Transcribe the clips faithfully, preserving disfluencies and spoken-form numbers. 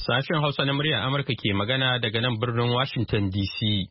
Sashen Hausa na muryar Amurka ke magana daga nan birnin Washington D C.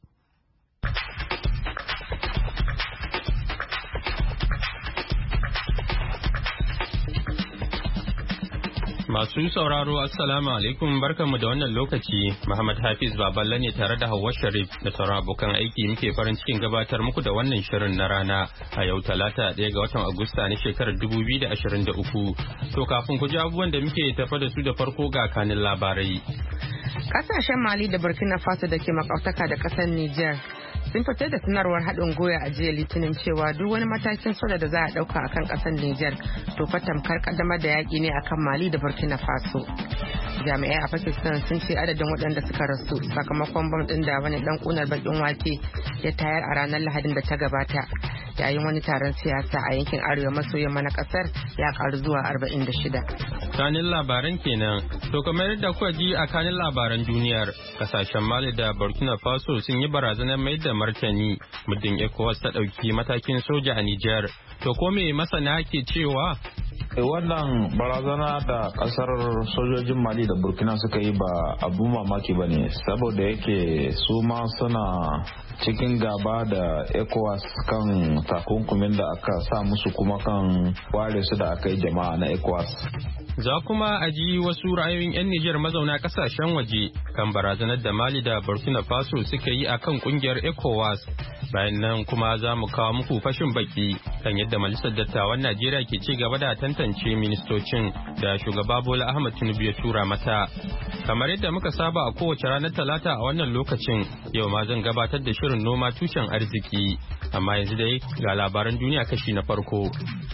Masu sauraro Assalamu alaikum barkanmu da wannan lokaci. Muhammad Hafiz Baballe ne tare da Hauwa Sharif da sauran abokan aiki muke farin cikin gabatar muku da wannan shirin na rana a yau Talata ɗaya ga watan Agusta na shekarar dubu biyu da ashirin da uku. To kafin ku ji abubuwan da muke tafa da su da farko ga kanin labarai. Kasashen Mali da Burkina Faso da ke makautaka da kasar Niger sun fitar da sanarwar haɗin gwiwa a jiya Litinin cewa duk wani matakin soja da za a ɗauka akan ƙasar Niger to fa tamkar ƙaddamar da yaƙi ne akan Mali da Burkina Faso. Jami'ai a Pakistan sun ce adadin waɗanda suka rasu sakamakon bam ɗin da wani ɗan ƙunar baƙin wake ya tayar a ranar Lahadin da ta gabata yayin wani taron siyasa a yankin arewa maso yamma na ƙasar ya ƙaru zuwa arba'in da shida. Kanin labaran kenan. To kamar yadda kuka ji a kanin labaran duniyar, kasashen Mali da Burkina Faso sun yi barazanar mai da martani muddin ECOWAS ta ɗauki matakin soja a Nijar. To ko me masana ke cewa? Wannan barazana da kasar sojojin Mali da Burkina suka yi ba abu mamaki ba ne, saboda yake su ma suna cikin gaba da ECOWAS kan takunkumin da aka sa musu kuma kan ware su da aka yi jama'a na ECOWAS. Za kuma a ji wasu ra'ayoyin 'yan Nijar mazauna kasashen waje kan barazanar da Mali da Burkina Faso suka yi a kan kungiyar ECOWAS. Bayan nan kuma za mu kawo muku fashin baki kan yadda Majalisar Dattawan Najeriya ke ci gaba da tantance ministocin da shugaba Bola Ahmed Tinubu ya tura mata. Kamar yadda muka saba a kowace ranar Talata a wannan lokacin, yau ma zan gabatar da shirin noma tushen arziki. Amma yanzu dai ga labaran duniya kashi na farko.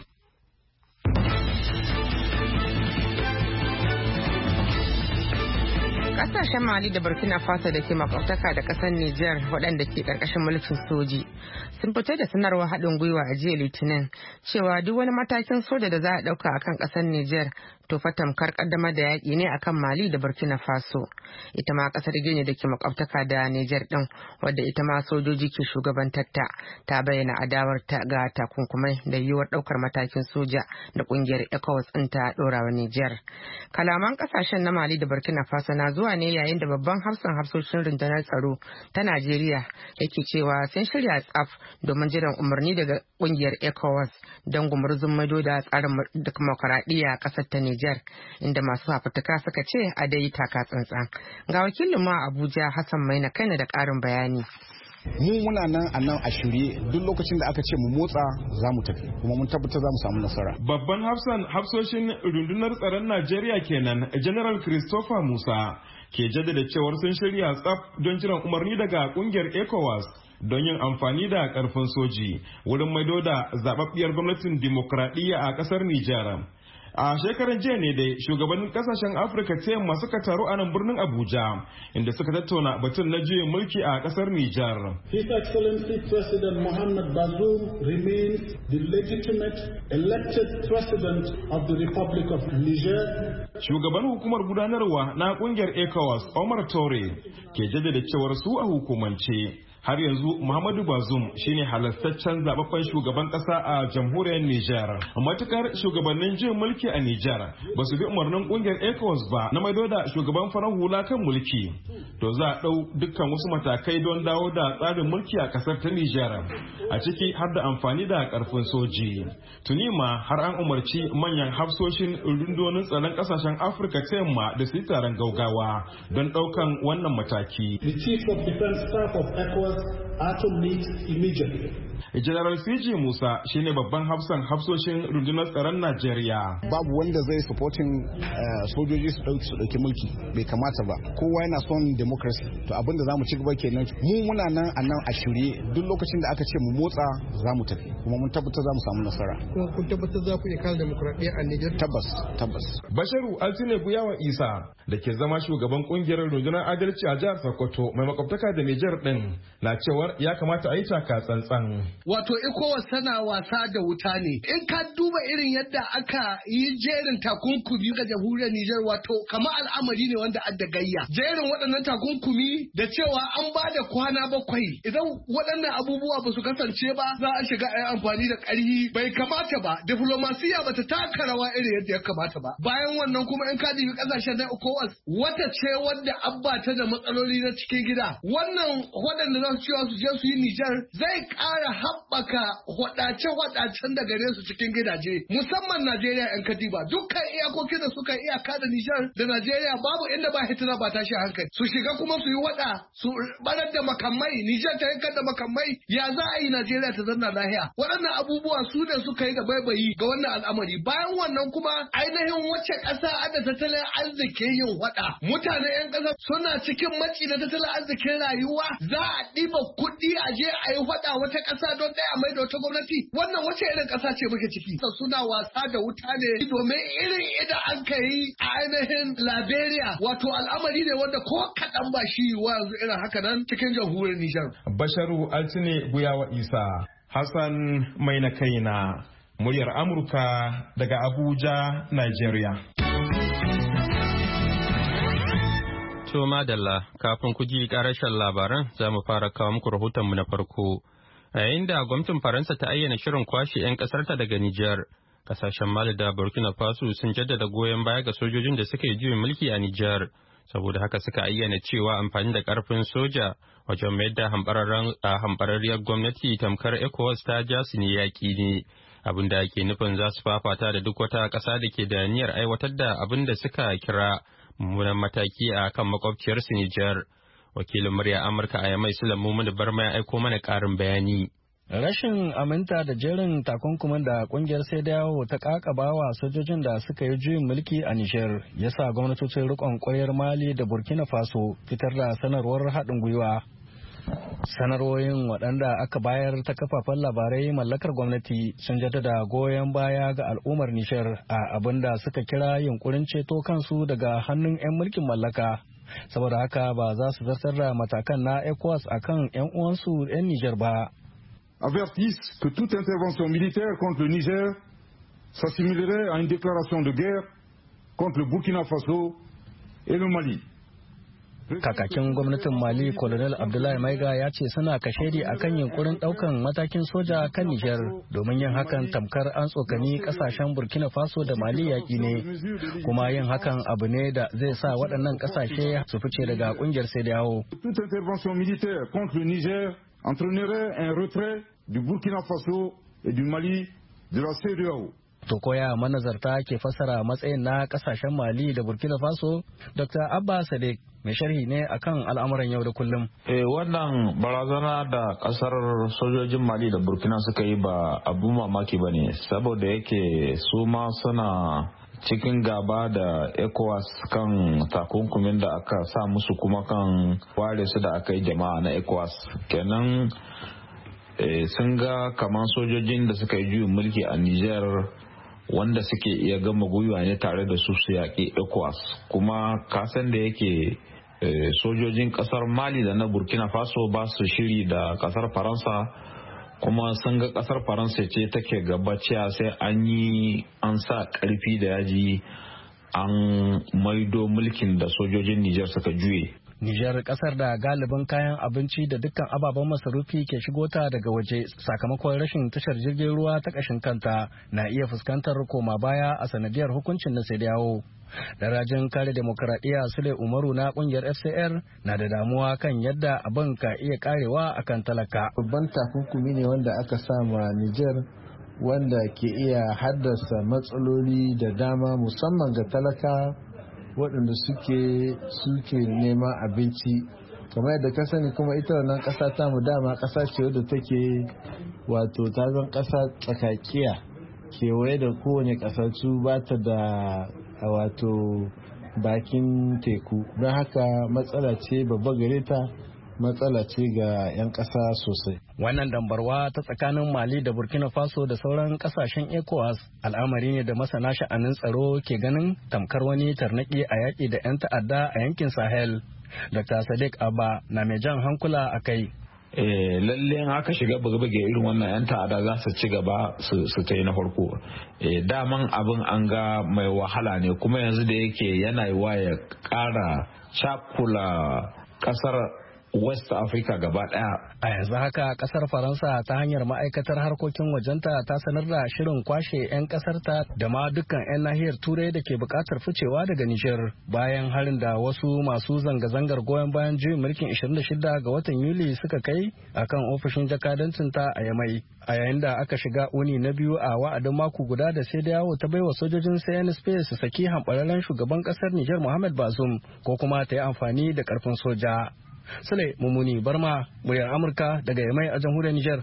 Kasashen Mali da Burkina Faso da ke makwabtaka da kasar Nijar waɗanda ke ƙarƙashin mulkin soji sun fitar da sanarwar haɗin gwiwa a jiya Litinin cewa duk wani matakin soja da za a ɗauka akan ƙasar Nijar to fa tamkar ƙaddamar da yaƙi ne akan Mali da Burkina Faso. Ita ma ƙasar Gini da ke makwabtaka da Nijar ɗin wadda ita ma sojoji ke shugabantarta ta bayyana adawarta ga takunkumai da yiwuwar ɗaukar matakin soja da ƙungiyar ECOWAS ɗin ta ɗorawa Nijar. Kalaman ƙasashen na Mali da Burkina Faso na zuwa ne yayin da babban hafsan hafsoshin rundunar tsaro ta Najeriya yake cewa sun shirya tsaf domin jiran umarni daga kungiyar ECOWAS don gumurzun maido da tsarin dimokuraɗiyya a ƙasar ta Nijar, inda masu fafutuka suka ce a dai taka tsantsan. Ga wakilin mu a Abuja Hassan Maina kaina da ƙarin bayani. Mu muna nan a nan a shirye duk lokacin da aka ce mu motsa za mu tafi kuma mun tabbatar za mu samu nasara. Babban hafsan hafsoshin rundunar tsaron Najeriya kenan General Christopher Musa ke jaddada cewar sun shirya tsaf don jiran umarni daga kungiyar ECOWAS don yin amfani da karfin soji wurin maido da zababbiyar gwamnatin dimokuraɗiyya a ƙasar Nijar. A shekaran jiya ne dai shugabannin kasashen Afirka ta yamma suka taru a nan birnin Abuja inda suka tattauna batun na juyin mulki a kasar Nijar. His Excellency President Mohamed Bazoum remains the legitimate elected president of the Republic of Niger. Shugaban hukumar gudanarwa na kungiyar ECOWAS Omar Tore ke jaddada cewar su a hukumance har yanzu Muhammadu Bazoum shine halastaccen zababben shugaban kasa a jamhuriyar Nijar. Matukar shugabannin jin mulki a Nijar ba su bi umarnin kungiyar ECOWAS ba na maido da shugaban farar hula kan mulki, to za a dau dukkan wasu matakai don dawo da tsarin mulki a kasar ta Nijar, a ciki har da amfani da karfin soji. Tuni ma har an umarci manyan hafsoshin rundunonin tsaron kasashen Afirka ta yamma da su yi taron gaugawa don daukan wannan mataki. The Chief of Defense Staff of ECOWAS are to meet immediately. General Fiji Musa shine babban hafsan hafsoshin rundunar tsaron Najeriya. Babu wanda zai supporting sojoji su dauki su dauki mulki, bai kamata ba. Kowa yana son democracy. To abin da zamu ci gaba kenan. Mu muna nan a nan a shirye duk lokacin da aka ce mu motsa zamu tafi kuma mun tabbatar zamu samu nasara. Kuma kun tabbatar za ku iya kare demokradiyya a Niger? Tabbas, tabbas. Basharu Altine Guyawa Isa da ke zama shugaban kungiyar rundunar adalci a jihar Sokoto mai makwabtaka da Niger din na cewa cewar ya kamata a yi taka tsantsan. Wato ECOWAS tana wasa da wuta ne. In ka duba irin yadda aka yi jerin takunkumi ga jamhuriyar Nijar wato kamar al'amari ne wanda adda gayya. Jerin waɗannan takunkumi da cewa an ba da kwana bakwai idan waɗannan abubuwa ba su kasance ba za a shiga a yi amfani da ƙarfi bai kamata ba. Diflomasiya ba ta taka rawa irin yadda ya kamata ba. Bayan wannan kuma in ka dubi ƙasashen na ECOWAS wata ce wadda abba ta da matsaloli na cikin gida. Wannan waɗanda za su cewa su je su yi Nijar zai ƙara haɓaka hwadace-hwadacen da gare su cikin gidaje musamman Najeriya yan kadiba dukkan iyakokin da suka iyaka da Nijar da Najeriya babu inda ba hitina ba tashi hankali su shiga kuma su yi wada su barar da makamai Nijar ta yankar da makamai ya za a yi Najeriya ta zanna lahiya waɗannan abubuwa su ne suka yi da baibayi ga wannan al'amari bayan wannan kuma ainihin wacce ƙasa ada tattalin arziki yin wada mutane yan ƙasa suna cikin maci na tattalin arzikin rayuwa za a ɗiba kuɗi a je a yi wada wata ƙasa don ɗaya mai da wata gwamnati wannan wace irin ƙasa ce muke ciki suna wasa da wuta ne domin irin idan an ka yi a ainihin Liberia wato al'amari ne wanda ko kaɗan ba shi wa yanzu irin haka nan cikin jamhuriyar Nijar. Basharu Altine Guyawa Isa Hassan mai na kaina muryar Amurka daga Abuja, Nigeria. To madalla kafin ku ji ƙarashen labaran za mu fara kawo muku rahotonmu na farko. A yayin da gwamnatin Faransa ta ayyana shirin kwashe 'yan ƙasarta daga Nijar, kasashen Mali da Burkina Faso sun jaddada goyon baya ga sojojin da suka yi juyin mulki a Nijar. Saboda haka suka ayyana cewa amfani da ƙarfin soja wajen mayar da hambararriyar gwamnati tamkar ECOWAS ta ja su ne yaƙi ne. Abin da ake nufin za su fafata da duk wata ƙasa da ke da niyyar aiwatar da abin da suka kira mummunan mataki a kan makwabciyarsu Nijar. Wakilin murya Amurka a Yamai Sulaimu Mumuni Barma ya aiko mana ƙarin bayani. Rashin aminta da jerin takunkumin da kungiyar sai dawo ta kakabawa sojojin da suka yi juyin mulki a Nijar ya sa gwamnatocin rikon ƙwaryar Mali da Burkina Faso fitar da sanarwar haɗin gwiwa. Sanarwoyin waɗanda aka bayar ta kafafen labarai mallakar gwamnati sun jaddada goyon baya ga al'ummar Nijar a abin da suka kira yunkurin ceto kansu daga hannun 'yan mulkin mallaka. Saboda haka ba za su zartar da matakan na ECOWAS akan 'yan uwansu 'yan Nijar ba. Avertissent que toute intervention militaire contre le Niger s'assimilerait à une déclaration de guerre contre le Burkina Faso et le Mali. Kakakin gwamnatin Mali, Colonel Abdullahi Maiga ya ce suna kashedi a kan yunkurin daukan matakin soja kan Nijar domin yin hakan tamkar an tsokani kasashen Burkina Faso da Mali yaƙi ne, kuma yin hakan abu ne da zai sa waɗannan kasashe su fice daga ƙungiyar sai da yawo. Toute intervention militaire contre le Niger entraînerait un retrait du Burkina Faso et du Mali de la C E D E A O. To koya manazarta ke fassara matsayin na kasashen Mali da Burkina Faso, Doctor Abba Sadiq mai sharhi ne akan al'amuran yau da kullum. Eh wannan barazana da kasar sojojin Mali da Burkina suka yi ba abu mamaki ba ne, saboda yake su ma suna cikin gaba da ECOWAS kan takunkumin da aka sa musu kuma kan ware su da aka yi jama'a na ECOWAS. Kenan eh, sun ga kamar sojojin da suka yi juyin mulki a Niger wanda suke iya gama gwiwa ne tare da su su yaƙi ECOWAS, kuma kasan da yake sojojin kasar Mali da na Burkina Faso ba su shiri da kasar Faransa, kuma sun ga kasar Faransa ce take gabaciya sai an yi an sa karfi da yaji an maido mulkin da sojojin Nijar suka juye. Nijar, kasar da galibin kayan abinci da dukkan ababen masarufi ke shigo ta daga waje sakamakon rashin tashar jirgin ruwa ta kashin kanta, na iya fuskantar koma baya a sanadiyar hukuncin na sai yawo. Darajin kare demokaradiyya Sule Umaru na kungiyar F C R na da damuwa kan yadda abin ka iya karewa akan talaka. Babban takunkumi ne wanda aka sama Nijar wanda ke iya haddasa matsaloli da dama musamman ga talaka waɗanda suke suke neman abinci. Kamar yadda ka sani kuma ita wannan ƙasa ta mu dama ƙasa ce wadda take wato ta zan ƙasa tsakakiya kewaye da kowane ƙasashe ba ta da wato bakin teku, don haka matsala ce babba gare ta, matsala ce ga 'yan ƙasa sosai. Wannan dambarwa ta tsakanin Mali da Burkina Faso da sauran ƙasashen ECOWAS al'amari ne da masana sha'anin tsaro ke ganin tamkar wani tarnaƙi a yaƙi da 'yan ta'adda a yankin Sahel. Doctor Sadiq Abba na mai jan hankula a kai. lalle in aka shiga buge-buge irin wannan 'yan ta'ada za su ci gaba su ta yi na farko. Daman abin an ga mai wahala ne, kuma yanzu da yake yana yi wa ya ƙara cakula ƙasar West Africa gaba daya. A yanzu haka kasar Faransa ta hanyar ma'aikatar harkokin wajenta ta sanar da shirin kwashe 'yan kasarta da ma dukkan 'yan nahiyar Turai da ke bukatar ficewa daga Nijar bayan harin da wasu masu zanga-zangar goyon bayan juyin mulkin ishirin da shida ga watan Yuli suka kai akan ofishin jakadancin ta a Yamai. A yayin da aka shiga uni na biyu a wa'adin mako guda da sai da yawo ta baiwa sojojin C N S P su saki hamɓararren shugaban kasar Nijar Mohamed Bazoum ko kuma ta yi amfani da karfin soja. Sule Mumuni Barma, muryar Amurka daga Yamai a jamhuriyar Nijar.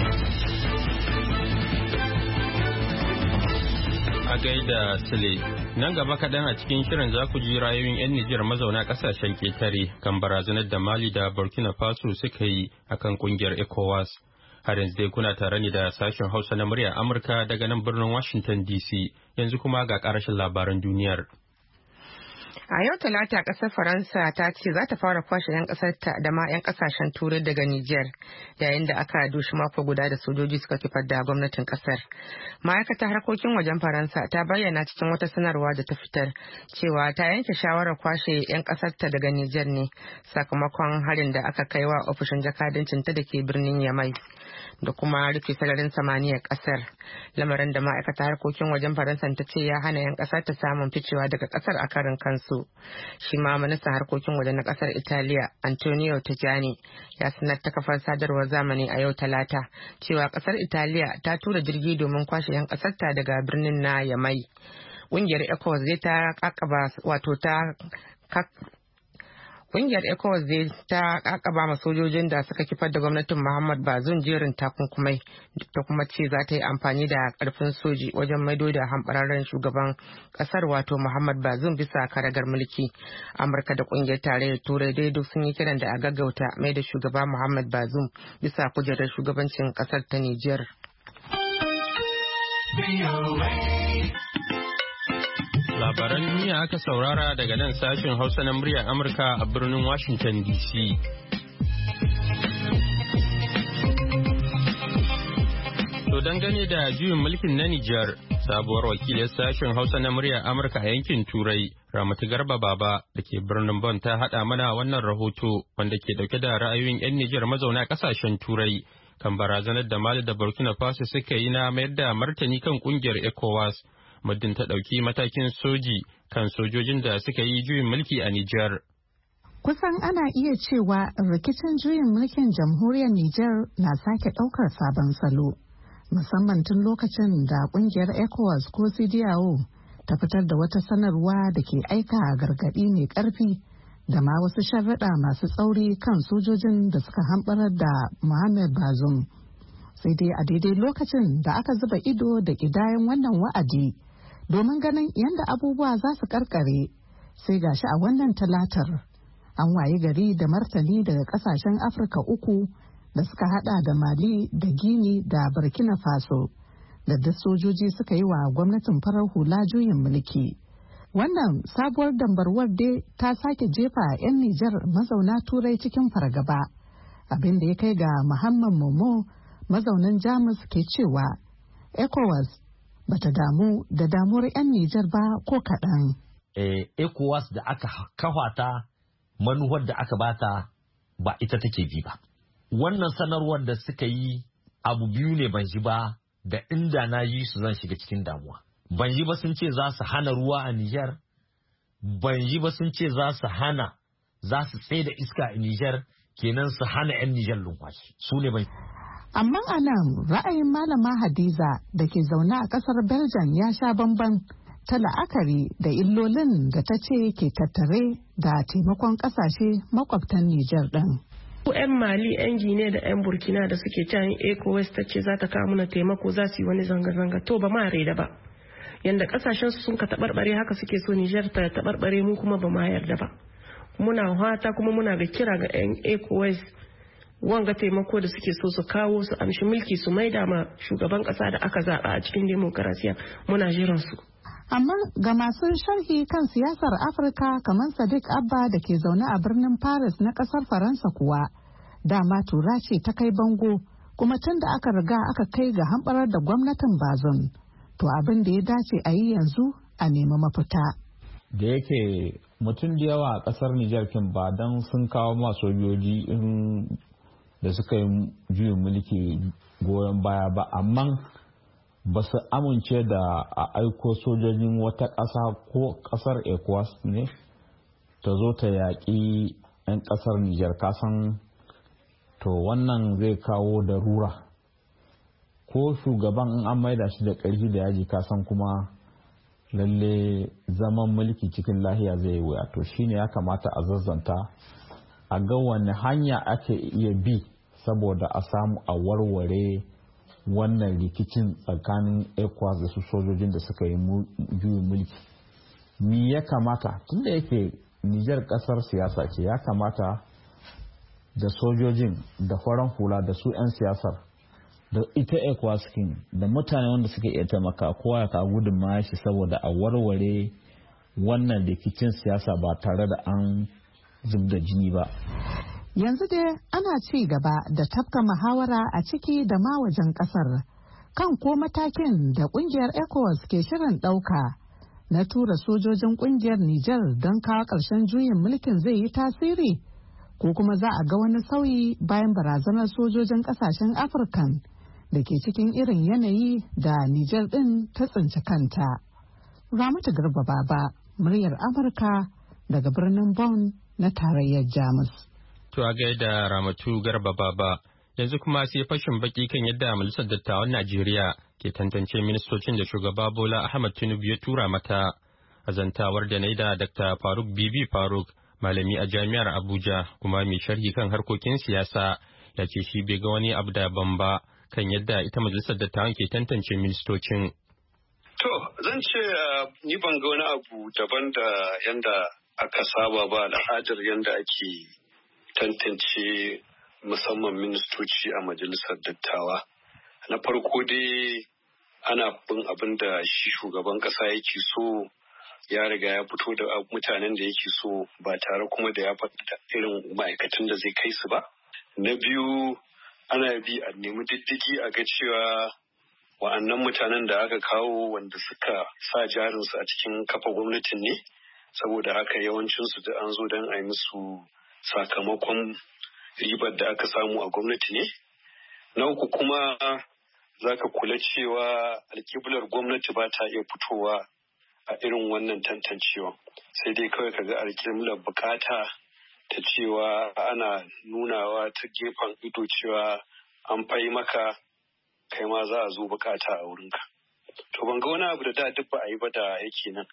A gaida Sule, nan gaba kaɗan a cikin shirin za ku ji rayuwar 'yan Nijar mazauna ƙasashen ƙetare kan barazanar da Mali da Burkina Faso suka yi akan ƙungiyar ECOWAS. Har yanzu dai kuna tare ne da sashen Hausa na muryar Amurka daga nan birnin Washington D C. Yanzu kuma ga ƙarashin labaran duniyar. A yau Talata ƙasar Faransa ta ce za ta fara kwashe 'yan ƙasarta da ma 'yan ƙasashen Turai daga Nijar yayin da aka doshi mako guda da sojoji suka kifar da gwamnatin ƙasar. Ma'aikatar harkokin wajen Faransa ta bayyana cikin wata sanarwa da ta fitar cewa ta yanke shawarar kwashe 'yan ƙasarta daga Nijar ne sakamakon harin da aka kai wa ofishin jakadancin ta da ke birnin Yamai da kuma rufe sararin samaniyar ƙasar. Lamarin da ma'aikatar harkokin wajen Faransa ta ce ya hana 'yan ƙasar ta samun ficewa daga ƙasar a karin kansu. Shi ma ministan harkokin waje na kasar Italiya Antonio Tajani ya sanar ta kafar sadarwar zamani a yau Talata cewa kasar Italiya ta tura jirgi domin kwashe 'yan kasarta daga birnin na Yamai. Ƙungiyar ECOWAS zai ta kakaba wato ta Ƙungiyar ECOWAS zai ta kakaba ma sojojin da suka kifar da gwamnatin Muhammad Bazoum jerin takunkumai ta kuma ce za ta yi amfani da karfin soji wajen maido da hambararren shugaban kasar wato Muhammad Bazoum bisa karagar mulki. Amurka da ƙungiyar tarayyar Turai dai duk sun yi kiran da a gaggauta mai da shugaba Muhammad Bazoum bisa kujerar shugabancin kasar ta Nijar. Labaran duniya aka saurara daga nan sashen Hausa na muryar Amurka a birnin Washington D C. To dangane da juyin mulkin na Nijar, sabuwar wakiliyar sashen Hausa na muryar Amurka a yankin Turai, Ramatu Garba Baba da ke birnin Bon ta haɗa mana wannan rahoto wanda ke dauke da ra'ayoyin 'yan Nijar mazauna ƙasashen Turai kan barazanar da Mali da Burkina Faso suka yi na mayar da martani kan ƙungiyar ECOWAS. Muddin ta ɗauki matakin soji kan sojojin da suka yi juyin mulki a Nijar. Kusan ana iya cewa rikicin juyin mulkin jamhuriyar Nijar na sake ɗaukar sabon salo, musamman tun lokacin da ƙungiyar ECOWAS ko C D A O ta fitar da wata sanarwa da ke aika gargaɗi mai ƙarfi da ma wasu sharaɗa masu tsauri kan sojojin da suka hamɓarar da Mohamed Bazoum. Sai dai a daidai lokacin da aka zuba ido da ƙidayen wannan wa'adi domin ganin yadda abubuwa za su karkare, sai gashi a wannan talatar an wayi gari da martani daga kasashen Afirka uku da suka hada da Mali da Gini da Burkina Faso da duk sojoji suka yi wa gwamnatin farar hula juyin mulki. Wannan sabuwar dambarwar dai ta sake jefa 'yan Nijar mazauna Turai cikin fargaba, abin da ya kai ga Muhammad Momo mazaunin Jamus ke cewa ECOWAS bata damu da damuwar 'yan Nijar ba ko kaɗan. Eh, ECOWAS da aka kafa ta manuwar da aka bata ba ita take bi ba. Wannan sanarwar da suka yi abu biyu ne ban ji ba, da inda na yi su zan shiga cikin damuwa. Ban ji ba sun ce za su hana ruwa a Nijar, ban ji ba sun ce za su hana za su tsaye da iska a Nijar, kenan su hana 'yan Nijar lumfashi. Su ne ban. Amma a nan ra'ayin Malama Hadiza da ke zaune a ƙasar Belgium ya sha bamban ta la'akari da illolin da ta ce ke tattare da taimakon ƙasashe makwabtan Nijar ɗin. Ku 'yan Mali, 'yan Gine da 'yan Burkina da suke can ECOWAS ta ce za ta kawo mana taimako za su yi wani zanga-zanga, to ba ma da ba. Yanda ƙasashen su sun ka taɓarɓare haka suke so Nijar ta taɓarɓare, mu kuma ba ma yarda ba. Muna hata kuma muna ga kira ga 'yan ECOWAS wanga taimako da suke so su kawo su amshi mulki su maida ma shugaban kasa da aka zaba a cikin demokarasiya, muna jiran su. Amma ga masu sharhi kan siyasar Afirka kamar Sadiq Abba da ke zaune a birnin Paris na kasar Faransa kuwa dama tura ce ta kai bango, kuma tun da aka riga aka kai ga hamɓarar da gwamnatin Bazoum, to abin da ya dace a yi yanzu a nemi mafita. Da yake mutum da yawa a ƙasar Nijar kin ba don sun kawo ma sojoji da suka yi juyin mulki goyon baya ba, amma ba su amince da a aiko sojojin wata ƙasa ko ƙasar ECOWAS ne ta zo ta yaƙi 'yan ƙasar Nijar, kasan to wannan zai kawo da rura ko shugaban in an maida shi da ƙarfi da yaji, kasan kuma lalle zaman mulki cikin lahiya zai yi wuya. To shine ya kamata a zazzanta a ga wani hanya ake iya bi saboda a samu a warware wannan rikicin tsakanin ECOWAS da su sojojin da suka yi juyin mulki. Me ya kamata, tunda yake Nijar kasar siyasa ce, ya kamata da sojojin da faran hula da su 'yan siyasar da ita ECOWAS kin da mutane wanda suka iya taimaka kowa ya ka gudunmawa shi saboda a warware wannan rikicin siyasa ba tare da an zub da jini ba. Yanzu dai ana ci gaba da tafka muhawara a ciki da ma wajen kasar kan ko matakin da kungiyar ECOWAS ke shirin ɗauka na tura sojojin kungiyar Nijar don kawo ƙarshen juyin mulkin zai yi tasiri, ko kuma za a ga wani sauyi bayan barazanar sojojin ƙasashen Afirkan da ke cikin irin yanayi da Nijar ɗin ta tsinci kanta. Ramatu Garba Baba, muryar Amurka daga birnin Bonn na tarayyar Jamus. To a gaida Ramatu Garba Baba, yanzu kuma sai fashin baki kan yadda Majalisar Dattawan Najeriya ke tantance ministocin da shugaba Bola Ahmed Tinubu ya tura mata. A zantawar da na yi da Dakta Faruk Bibi Faruk, malami a Jami'ar Abuja kuma mai sharhi kan harkokin siyasa, ya ce shi bai ga wani abu daban ba kan yadda ita Majalisar Dattawan ke tantance ministocin. To, zan ce ni ban ga wani abu daban da yanda aka saba ba, al'adar yanda ake tantance musamman ministoci a Majalisar Dattawa. Na farko dai ana bin abin da shi shugaban kasa yake so, ya riga ya fito da mutanen da yake so ba tare kuma da ya faɗa irin ma'aikatan da zai kai su ba. Na biyu ana bi a nemi diddigi a ga cewa wa'annan mutanen da aka kawo wanda suka sa jarinsu a cikin kafa gwamnatin ne, saboda haka yawancinsu da an zo don a yi musu sakamakon ribar da aka samu a gwamnati ne. Na uku kuma za ka kula cewa alkiblar gwamnati ba ta iya fitowa a irin wannan tantancewa, sai dai kawai ka ga alkiblar bukata ta cewa ana nunawa ta gefen ido cewa an fai maka kai ma za a zo bukata a wurinka. To ban ga wani abu da da duk ba a yi ba da yake nan.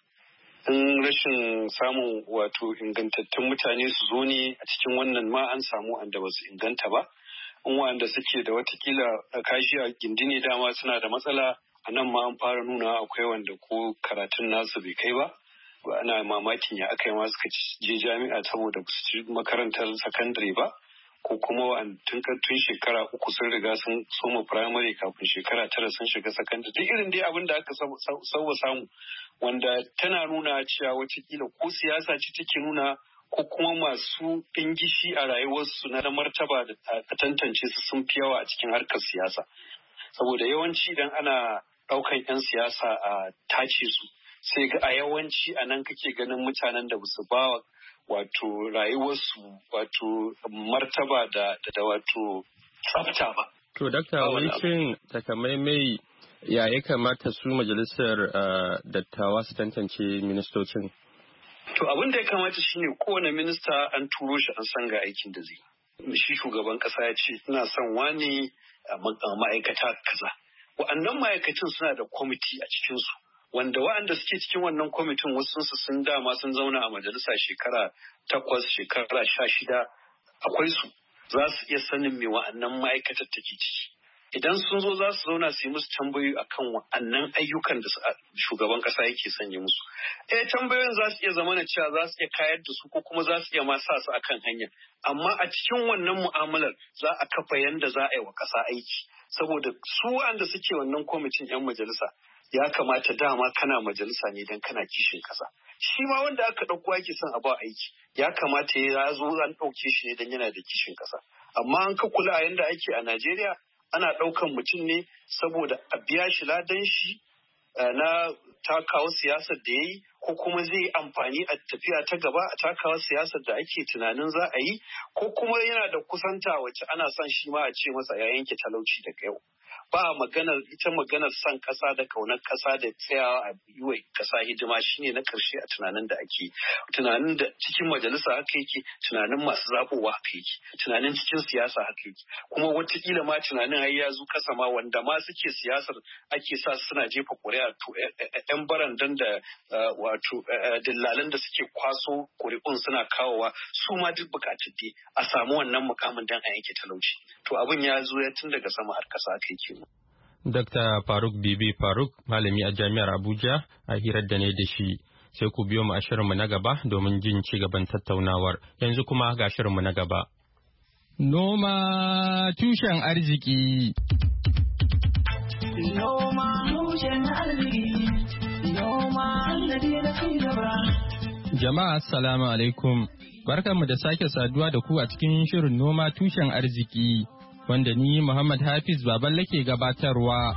In rashin samun wato ingantattun mutane su zo ne a cikin wannan ma an samu wanda ba su inganta ba. In wanda suke da watakila a kashi a gindini dama suna da matsala, a nan ma an fara nuna akwai wanda ko karatun nasu bai kai ba. Ana mamakin ya aka yi ma suka je jami'a saboda su ci makarantar sakandare ba, ko kuma tun tun shekara uku sun riga sun soma firamare kafin shekara tara sun shiga sakandare. Duk irin dai abin da aka sauwa samu wanda tana nuna cewa watakila ko siyasa ce take nuna ko kuma masu ɗingishi a rayuwarsu na martaba da a tantance su sun fi yawa a cikin harkar siyasa. Saboda yawanci idan ana ɗaukan 'yan siyasa a tace su, sai ga a yawanci a nan kake ganin mutanen da basu ba wato rayuwarsu wato martaba da da wato tsafta ba. To dakta wani shin takamaimai ya ya kamata su majalisar dattawa su tantance ministocin? To abin da ya kamata shine kowane minista an turo shi an san ga aikin da zai. Shi shugaban kasa ya ce ina son wani ma'aikata kaza. Wa'annan ma'aikatan suna da kwamiti a cikinsu, wanda wa'anda suke cikin wannan kwamitin wasu sun dama sun zauna a majalisa shekara takwas, shekara sha shida, akwai su za su iya sanin me wa'annan ma'aikatar take ciki. Idan sun zo za su zauna su yi musu tambayoyi akan wa'annan ayyukan da shugaban kasa yake sanya musu. Eh tambayoyin za su iya zama na cewa za su iya kayar da su ko kuma za su iya ma sa su akan hanya. Amma a cikin wannan mu'amalar za a kafa yanda za a yi wa kasa aiki. Saboda su wa'anda suke wannan kwamitin 'yan majalisa ya kamata dama kana majalisa ne don kana kishin kasa. Shi ma wanda aka ɗauko ake son a ba aiki ya kamata ya zo an ɗauke shi ne don yana da kishin kasa. amma an ka kula a yanda ake a Najeriya ana ɗaukan mutum ne saboda a biya shi ladan shi na takawa siyasar da ya yi ko kuma zai yi amfani a tafiya ta gaba a takawa siyasar da ake tunanin za a yi ko kuma yana da kusanta wacce ana son shi ma a ce masa ya yanke talauci daga yau. Ba maganar ita maganar son kasa da kaunar kasa da tsayawa a yi wa kasa hidima shine na karshe a tunanin da ake tunanin da cikin majalisa haka yake, tunanin masu zabowa haka yake, tunanin cikin siyasa haka yake, kuma watakila ma tunanin har ya zo kasa ma wanda ma suke siyasar ake sa suna jefa ƙuri'a to yan barandan da wato dillalan da suke kwaso ƙuri'un suna kawowa su ma duk bukatun dai a samu wannan mukamin dan a yanke talauci. To abin ya zo ya tun daga sama har kasa haka yake. Dokta Faruk Bibi Faruk, malami a Jami'ar Abuja, a hirar da ne da shi. Sai ku biyo mu a shirinmu na gaba domin jin ci gaban tattaunawar. Yanzu kuma ga shirinmu na gaba. Noma tushen arziki. Noma tushen arziki. Noma da ci gaba. Jama'a assalamu alaikum. Barkanmu da sake saduwa da ku a cikin shirin noma tushen arziki. Wanda ni Muhammad Hafiz Baballe ke gabatarwa.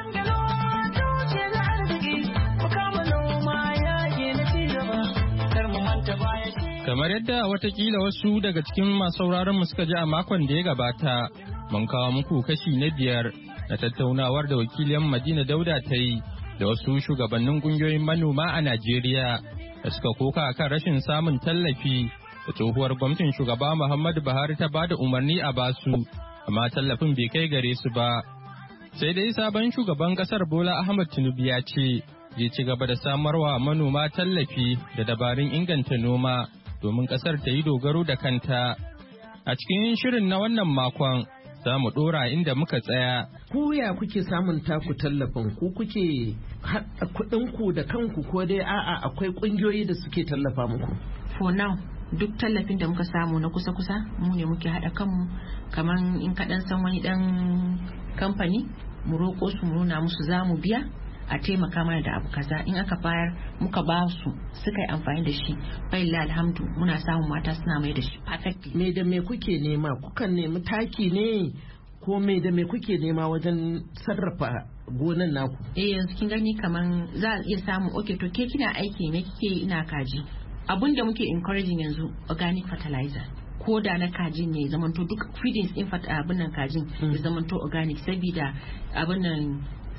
Kamar yadda watakila wasu daga cikin masu sauraron mu suka ji a makon da ya gabata, mun kawo muku kashi na biyar na tattaunawar da wakilin Madina Dauda ta yi da wasu shugabannin kungiyoyin manoma a Najeriya da suka koka kan rashin samun tallafi da tsohuwar gwamnatin shugaba Muhammadu Buhari ta bada umarni a basu. Amma tallafin bai kai gare su ba. Sai dai sabon shugaban kasar Bola Ahmed Tinubu ya ce zai ci gaba da samarwa manoma tallafi da dabarun inganta noma domin kasar ta yi dogaro da kanta. A cikin shirin na wannan makon za mu dora inda muka tsaya. Ku ya kuke samun taku tallafin? Ku kuke haɗa kuɗinku da kanku ko dai a'a akwai ƙungiyoyi da suke tallafa muku? For now, duk tallafin da muka samu na kusa-kusa mu ne muke haɗa kanmu, kamar in kaɗan san wani ɗan kamfani mu roƙo su mu nuna musu za mu biya a taimaka mana da abu kaza, in aka bayar muka ba su suka yi amfani da shi bailla alhamdu muna samun mata suna mai da shi perfectly. Me da me kuke nema? Kukan nemi taki ne ko me da me kuke nema wajen sarrafa gonan naku? Eh yanzu kin gani kaman za a iya samu okay to ke kina aiki ne kike ina kaji. Abun da muke encouraging yanzu organic fertilizer. Ko da na kajin ne zamanto duk feedings in abin nan kajin ya zamanto organic saboda abin nan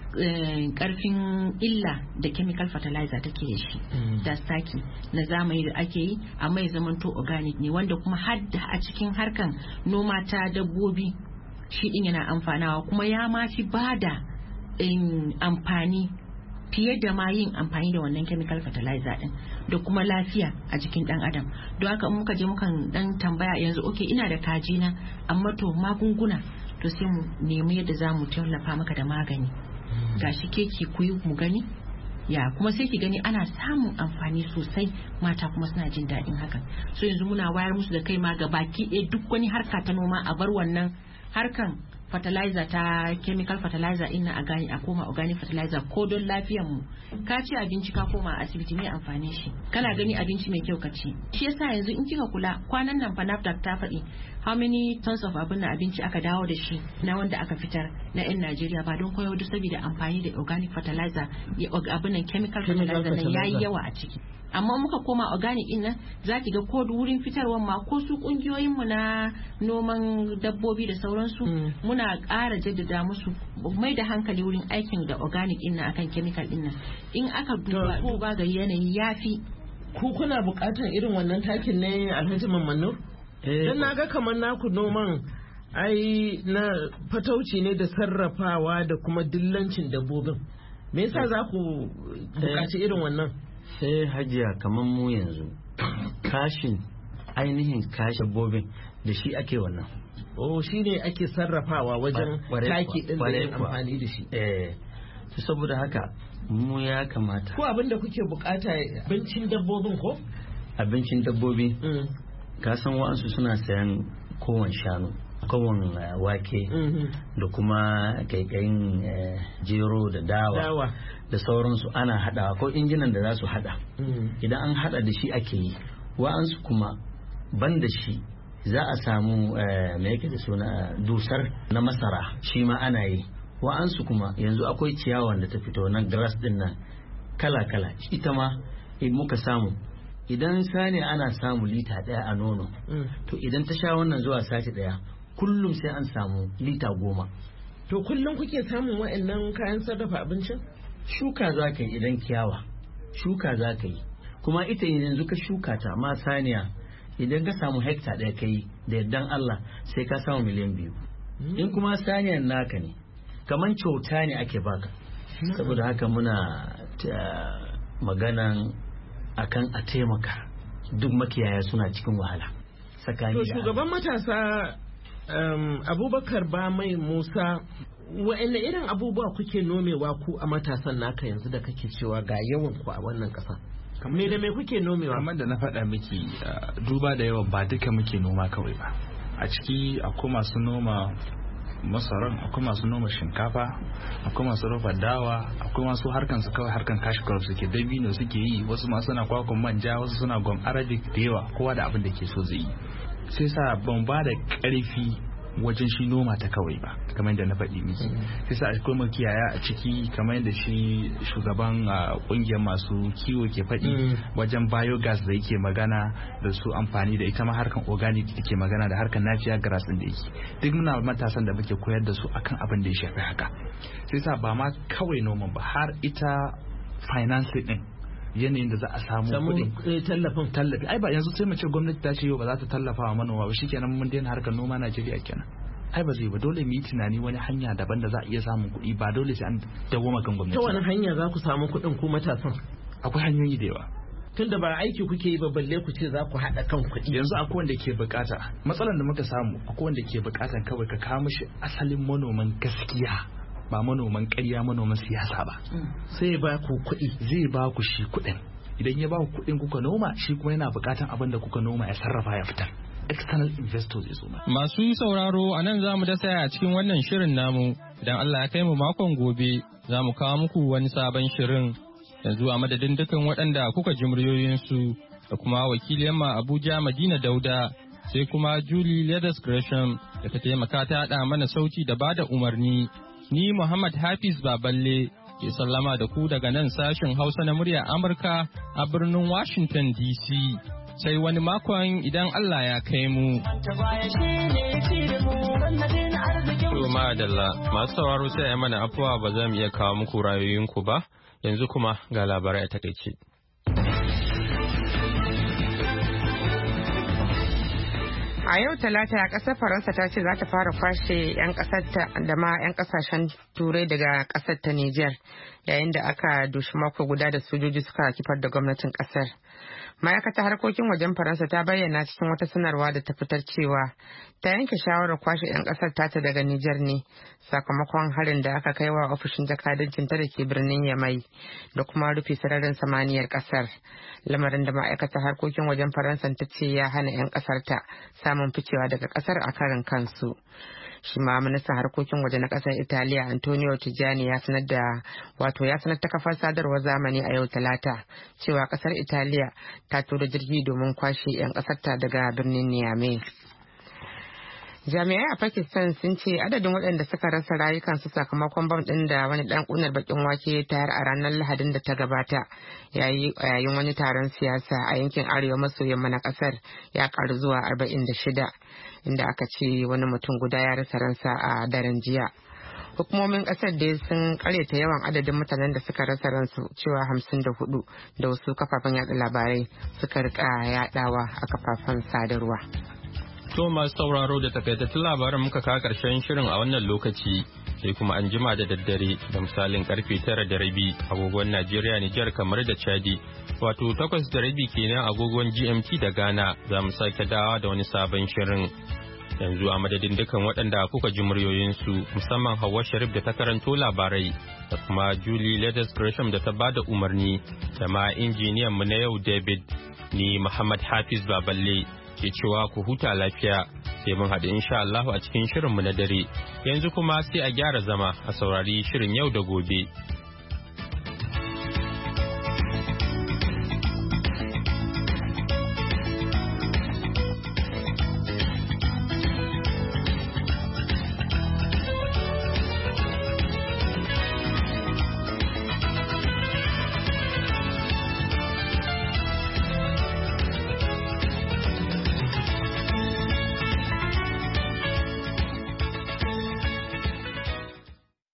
karfin illa da chemical fertilizer take da shi da staki na zamani da ake yi amma ya zamanto organic ne wanda kuma hadda a cikin harkan noma ta dabbobi shi din yana amfanawa kuma ya ma fi bada amfani fiye da ma yin amfani da wannan chemical fertilizer din da kuma lafiya a jikin dan adam. Don haka muka je mukan dan tambaya yanzu okay ina da kaji na amma to magunguna to sai mu nemi yadda za mu tallafa maka da magani gashi keki kuyi mu gani ya kuma sai ki gani ana samun amfani sosai mata kuma suna jin daɗin hakan. So yanzu muna wayar musu da kai ma ga baki ɗaya duk wani harka ta noma a bar wannan harkan fertilizer ta chemical fertilizer ina a gani a koma organic fertilizer ko don lafiyar mu. Ka ci abinci ka koma a asibiti mai amfani shi, kana gani abinci mai kyau ka ci. Shi yasa yanzu in kika kula kwanan nan fa NAFDAC ta faɗi how many tons of abin na abinci aka dawo da shi na wanda aka fitar na yan Najeriya ba don koyo duk saboda amfani da organic fertilizer abin nan chemical fertilizer nan yayi yawa a ciki. Amma muka koma organic din nan za ki ga ko wurin fitarwar ma ko su kungiyoyin mu na noman dabbobi da sauransu muna ƙara jaddada musu mai da hankali wurin aikin da organic din nan akan chemical din nan in aka duba duba ga yanayi yafi. Ku kuna buƙatar irin wannan takin ne Alhaji Mamman? Dan naga kamar naku noman ai na fatauci ne da sarrafawa da kuma dillancin dabbobin. Me yasa za ku buƙaci irin wannan? Sai hajiya kamar mu yanzu kashin ainihin kashin dabbobin da shi ake wannan. Oh shi ne ake sarrafawa wajen taki din da yin amfani da shi. Eh saboda haka mu ya kamata. Ko abin da kuke bukata abincin dabbobin ko? Abincin dabbobi. Ka san wa'ansu suna sayan kowan shanu, kowan wake da kuma kaikayin jero da dawa da sauransu ana hadawa ko injinan da za su hada. Idan an hada da shi ake yi. Wa'ansu kuma ban da shi za a samu me yake da suna dusar na masara shi ma ana yi. Wa'ansu kuma yanzu akwai ciyawan da ta fito nan grass din nan kala-kala ita ma in muka samu idan sani ana samu lita daya a nono to idan ta sha wannan zuwa sati daya kullum sai an samu lita goma. To kullum kuke samun wa'annan kayan sarrafa abincin? Shuka za ka yi idan kiyawa shuka za ka yi kuma ita yanzu ka shuka ta ma saniya idan ka samu hekta ɗaya ka yi da yardan Allah sai ka samu miliyan biyu. In kuma saniyan naka ne kaman kyauta ne ake baka. Saboda haka muna maganan akan a taimaka duk makiyaya suna cikin wahala. To shugaban matasa um, Abubakar ba mai Musa wa'anne irin abubuwa kuke nomewa ku a matasan naka yanzu da kake cewa ga yawan ku a wannan ƙasa? Me da me kuke nomewa? Kamar da na faɗa miki duba da yawa ba duka muke noma kawai ba. A ciki akwai masu noma masaran, akwai masu noma shinkafa, akwai masu rufa dawa, akwai masu harkan su kawai harkan cash crop suke dabino suke yi, wasu masu suna kwakwan manja, wasu suna gwam arabic da yawa, kowa da abin da ke so zai yi. Sai sa ban ba da ƙarfi wajen shi noma ta kawai ba kamar yadda na faɗi miki. Sai sa akwai makiyaya a ciki kamar yadda shi shugaban kungiyar masu kiwo ke faɗi wajen biogas da yake magana da su amfani da ita ma harkan organic da ke magana da harkan natural grass din da yake duk muna matasan da muke koyar da su akan abin da ya shafi haka. Sai sa ba ma kawai noman ba har ita financing din yanayin da za a samu kuɗi tallafin tallafi ai ba yanzu sai mu ce gwamnati ta ce yau ba za ta tallafa wa manoma ba shikenan mun daina harkar noma Najeriya kenan ai ba zai ba dole mu yi tunani wani hanya daban da za a iya samun kuɗi ba dole sai an dawoma kan gwamnati. Ta wani hanya za ku samu kuɗin ku matasan? Akwai hanyoyi da yawa. Tunda ba aiki kuke yi ba balle ku ce za ku haɗa kan kuɗi. Yanzu akwai wanda ke bukata matsalar da muka samu akwai wanda ke bukatan kawai ka kawo mishi asalin manoman gaskiya ba manoman ƙarya manoman siyasa ba. Sai ba ku kuɗi. Zai ba ku shi kuɗin idan ya ba ku kuɗin kuka noma shi kuma yana buƙatan abin da kuka noma ya sarrafa ya fitar. External investors ya zo. Masu sauraro a nan za mu dasa a cikin wannan shirin namu idan Allah ya kai mu makon gobe za mu kawo muku wani sabon shirin. Yanzu a madadin dukan waɗanda kuka ji muryoyinsu da kuma wakiliyar ma Abuja Madina Dauda sai kuma Julie Leathers Gresham da ta taimaka ta haɗa mana sauti da bada umarni. Ni Muhammad Hafiz Baballe ke sallama da ku daga nan sashen Hausa na murya Amurka a birnin Washington D C. Sai wani makon idan Allah ya kai mu. Tuma Adalla, masu sauraro sai ya mana afuwa ba za mu iya kawo muku rayoyinku ba, yanzu kuma ga labarai a takaice. A yau talata ƙasar Faransa ta ce za ta fara kwashe 'yan ƙasarta da ma 'yan ƙasashen turai daga ƙasar ta Nijar yayin da aka dushi mako guda da sojoji suka kifar da gwamnatin ƙasar. Ma'aikatar harkokin wajen Faransa ta bayyana cikin wata sanarwa da ta fitar cewa ta yanke shawarar kwashe 'yan ƙasar tata daga Nijar ne sakamakon harin da aka kai wa ofishin jakadancin ta da ke birnin Yamai da kuma rufe sararin samaniyar ƙasar. Lamarin da ma'aikatar harkokin wajen Faransa ta ce ya hana 'yan ƙasar ta samun ficewa daga ƙasar a karin kansu. Shi ma ministan harkokin waje na ƙasar Italiya Antonio Tajani ya sanar da wato ya sanar ta kafar sadarwar zamani a yau talata cewa ƙasar Italiya ta tura jirgi domin kwashe 'yan ƙasarta daga birnin Niamey. Jami'ai a Pakistan sun ce adadin waɗanda suka rasa rayukansu sakamakon bam ɗin da wani ɗan ƙunar bakin wake ya tayar a ranar Lahadin da ta gabata yayin wani taron siyasa a yankin arewa maso yamma na ƙasar ya ƙaru zuwa arba'in da shida inda aka ce wani mutum guda ya rasa ransa a daren jiya. Hukumomin ƙasar dai sun karyata yawan adadin mutanen da suka rasa ransu cewa hamsin da hudu da wasu kafafen yaɗa labarai suka rika yaɗawa a kafafen sadarwa. To masu sauraro da takaitattun labaran muka kawo karshen shirin a wannan lokaci sai kuma an jima da daddare da misalin karfe tara da rabi agogon Najeriya Nijar kamar da Chadi wato takwas da rabi kenan agogon G M T da Ghana za mu sake dawa da wani sabon shirin. Yanzu a madadin dukan waɗanda kuka ji muryoyinsu musamman Hauwa Sharif da ta karanto labarai da kuma Julie Leathers Gresham da ta bada umarni da ma injiniyan mu na yau David ni Muhammad Hafiz Baballe ke cewa ku huta lafiya sai mun haɗu insha Allah a cikin shirinmu na dare yanzu kuma sai a gyara zama a saurari shirin yau da gobe.